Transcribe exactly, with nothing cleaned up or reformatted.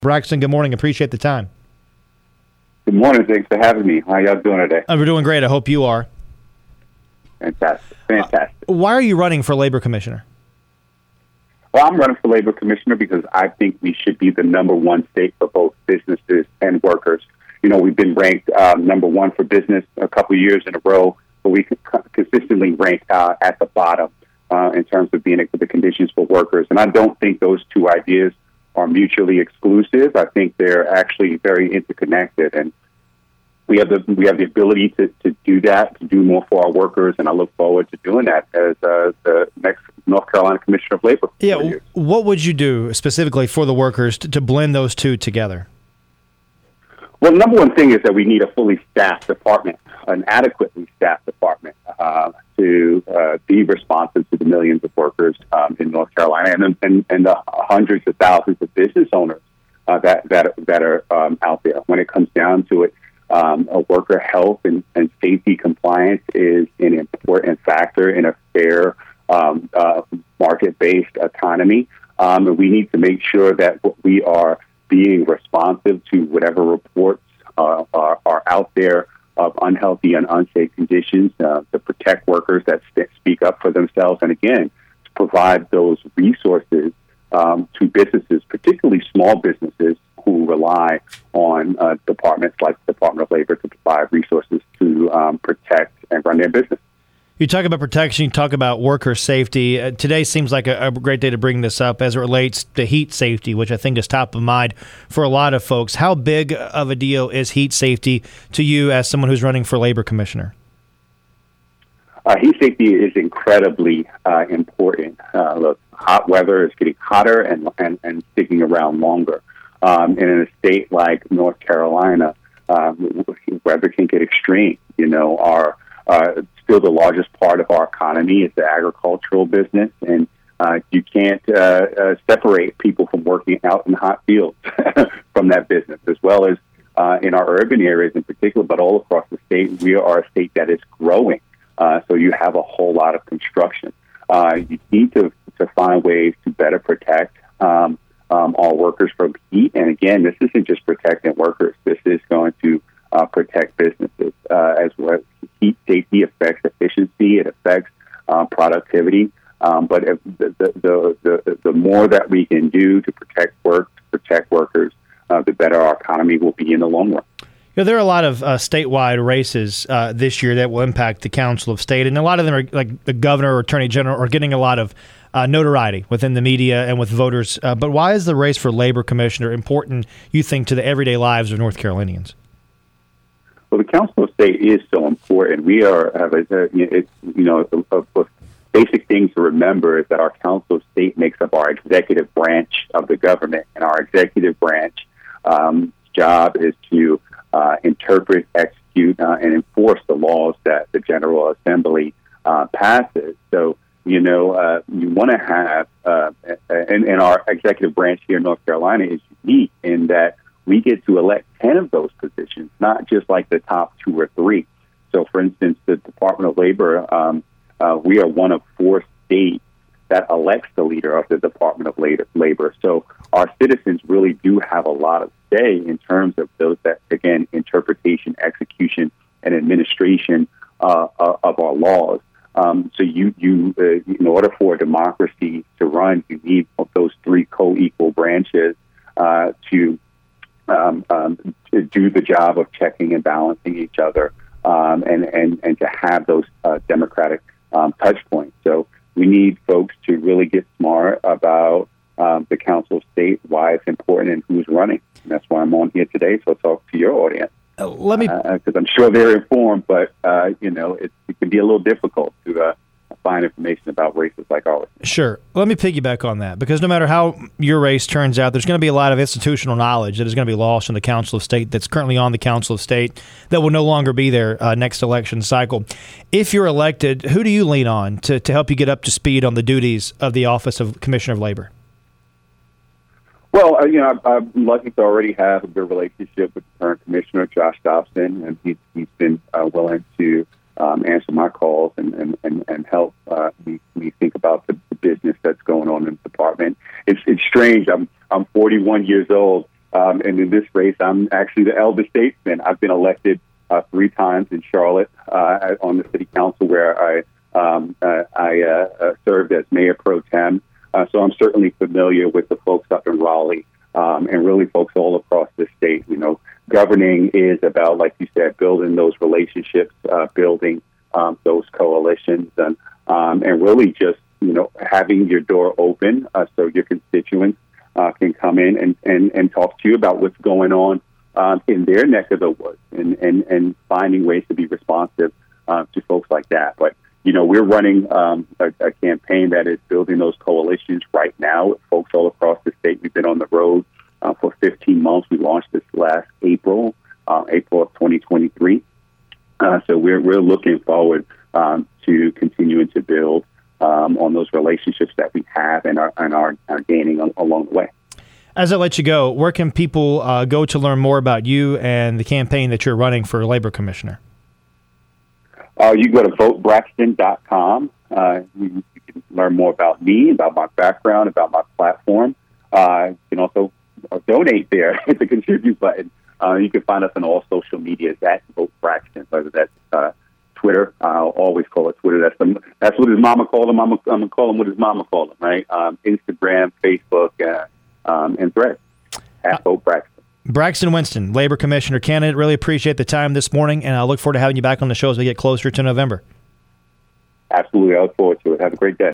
Braxton, good morning. Appreciate the time. Good morning. Thanks for having me. How y'all doing today? Uh, we're doing great. I hope you are. Fantastic. Fantastic. Uh, why are you running for labor commissioner? Well, I'm running for labor commissioner because I think we should be the number one state for both businesses and workers. You know, we've been ranked uh, number one for business a couple of years in a row, but we consistently rank uh, at the bottom uh, in terms of being able the conditions for workers. And I don't think those two ideas are mutually exclusive. I think they're actually very interconnected, and we have the we have the ability to, to do that, to do more for our workers, and I look forward to doing that as uh, the next North Carolina Commissioner of Labor. Yeah, what would you do specifically for the workers to, to blend those two together? Well, the number one thing is that we need a fully staffed department, an adequately staffed department uh, to uh, be responsive to the millions of workers um, in North Carolina and, and, and the hundreds of thousands of business owners uh, that, that, that are um, out there. When it comes down to it, um, a worker health and, and safety compliance is an important factor in a fair um, uh, market-based economy. Um, and we need to make sure that we are being responsive to whatever reports uh, are, are out there of unhealthy and unsafe conditions uh, to protect workers that st- speak up for themselves. And again, to provide those resources um, to businesses, particularly small businesses who rely on uh, departments like the Department of Labor to provide resources to um, protect and run their business. You talk about protection, you talk about worker safety. Uh, today seems like a, a great day to bring this up as it relates to heat safety, which I think is top of mind for a lot of folks. How big of a deal is heat safety to you as someone who's running for labor commissioner? Uh, heat safety is incredibly uh, important. Uh, look, hot weather is getting hotter and, and, and sticking around longer. Um, and in a state like North Carolina, um, weather can get extreme. You know, our uh, still the largest part of our economy is the agricultural business, and uh, you can't uh, uh, separate people from working out in hot fields from that business, as well as uh, in our urban areas in particular, but all across the state. We are a state that is growing, uh, so you have a whole lot of construction. Uh, you need to, to find ways to better protect um, um, our workers from heat, and again, this isn't just protecting workers. This is going to uh, protect businesses uh, as well. Heat safety affects efficiency, it affects uh, productivity, um, but if the, the, the, the more that we can do to protect work, to protect workers, uh, the better our economy will be in the long run. You know, there are a lot of uh, statewide races uh, this year that will impact the Council of State, and a lot of them are, like the governor or attorney general, are getting a lot of uh, notoriety within the media and with voters. Uh, but why is the race for labor commissioner important, you think, to the everyday lives of North Carolinians? Well, the Council of State is so important. We are, have a, it's, you know, a, a basic things to remember is that our Council of State makes up our executive branch of the government, and our executive branch um, job is to uh, interpret, execute, uh, and enforce the laws that the General Assembly uh, passes. So, you know, uh, you want to have, uh, and, and our executive branch here in North Carolina is unique in that we get to elect ten of those positions, not just like the top two or three. So, for instance, the Department of Labor, um, uh, we are one of four states that elects the leader of the Department of Labor. So our citizens really do have a lot of say in terms of those that, again, interpretation, execution, and administration uh, of our laws. Um, so you, you uh, in order for a democracy to run, you need those three co-equal branches uh, to Um, um, to do the job of checking and balancing each other, um, and, and, and to have those uh, democratic um, touch points. So we need folks to really get smart about um, the Council of State, why it's important, and who's running. And that's why I'm on here today, so I'll talk to your audience. Uh, let me, because uh, I'm sure they're informed, but uh, you know, it, it can be a little difficult to uh, find information about races like ours. Sure. Let me piggyback on that, because no matter how your race turns out, there's going to be a lot of institutional knowledge that is going to be lost in the Council of State that's currently on the Council of State that will no longer be there uh, next election cycle. If you're elected, who do you lean on to, to help you get up to speed on the duties of the Office of Commissioner of Labor? Well, uh, you know, I'm lucky to already have a good relationship with the current commissioner, Josh Dobson, and he's, he's been uh, willing to Um, answer my calls and, and, and, and help uh, me, me think about the, the business that's going on in the department. It's it's strange. I'm I'm forty-one years old, Um, and in this race, I'm actually the eldest statesman. I've been elected uh, three times in Charlotte uh, on the city council, where I um, uh, I uh, uh, served as mayor pro tem. Uh, so I'm certainly familiar with the folks up in Raleigh um, and really folks all across the state. You know, governing is about, like you said, building those relationships, uh, building um, those coalitions, and um, and really just, you know, having your door open uh, so your constituents uh, can come in and, and, and talk to you about what's going on um, in their neck of the woods, and, and, and finding ways to be responsive uh, to folks like that. But, you know, we're running um, a, a campaign that is building those coalitions right now with folks all across the state. We've been on the road uh, for fifteen months. We launched this last April, uh, April of twenty twenty-three. Uh, so we're we're looking forward um, to continuing to build um, on those relationships that we have and are and are, are gaining a, along the way. As I let you go, where can people uh, go to learn more about you and the campaign that you're running for labor commissioner? Uh, you go to vote braxton dot com. Uh, you, you can learn more about me, about my background, about my platform. Uh, you can also uh, donate there at the contribute button. Uh, you can find us on all social medias at Vote Braxton, whether that's uh, Twitter. I'll always call it Twitter. That's the, that's what his mama called him. I'm going to call him what his mama called him, right? Um, Instagram, Facebook, uh, um, and Threads at Vote Braxton. Braxton Winston, Labor Commissioner candidate. Really appreciate the time this morning, and I look forward to having you back on the show as we get closer to November. Absolutely. I look forward to it. Have a great day.